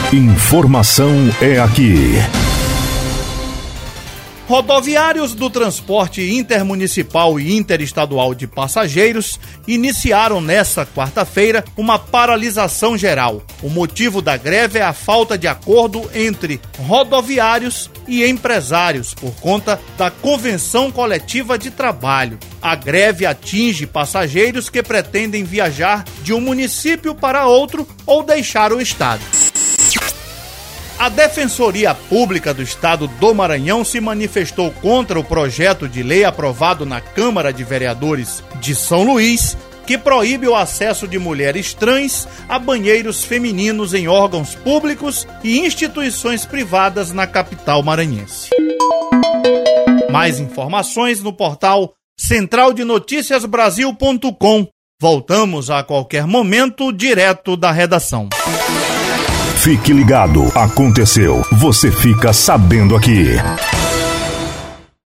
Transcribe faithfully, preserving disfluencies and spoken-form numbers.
Informação é aqui. Rodoviários do transporte intermunicipal e interestadual de passageiros iniciaram nesta quarta-feira uma paralisação geral. O motivo da greve é a falta de acordo entre rodoviários e empresários por conta da Convenção Coletiva de Trabalho. A greve atinge passageiros que pretendem viajar de um município para outro ou deixar o estado. A Defensoria Pública do Estado do Maranhão se manifestou contra o projeto de lei aprovado na Câmara de Vereadores de São Luís, que proíbe o acesso de mulheres trans a banheiros femininos em órgãos públicos e instituições privadas na capital maranhense. Mais informações no portal central de noticias brasil ponto com. Voltamos a qualquer momento, direto da redação. Fique ligado, aconteceu, você fica sabendo aqui.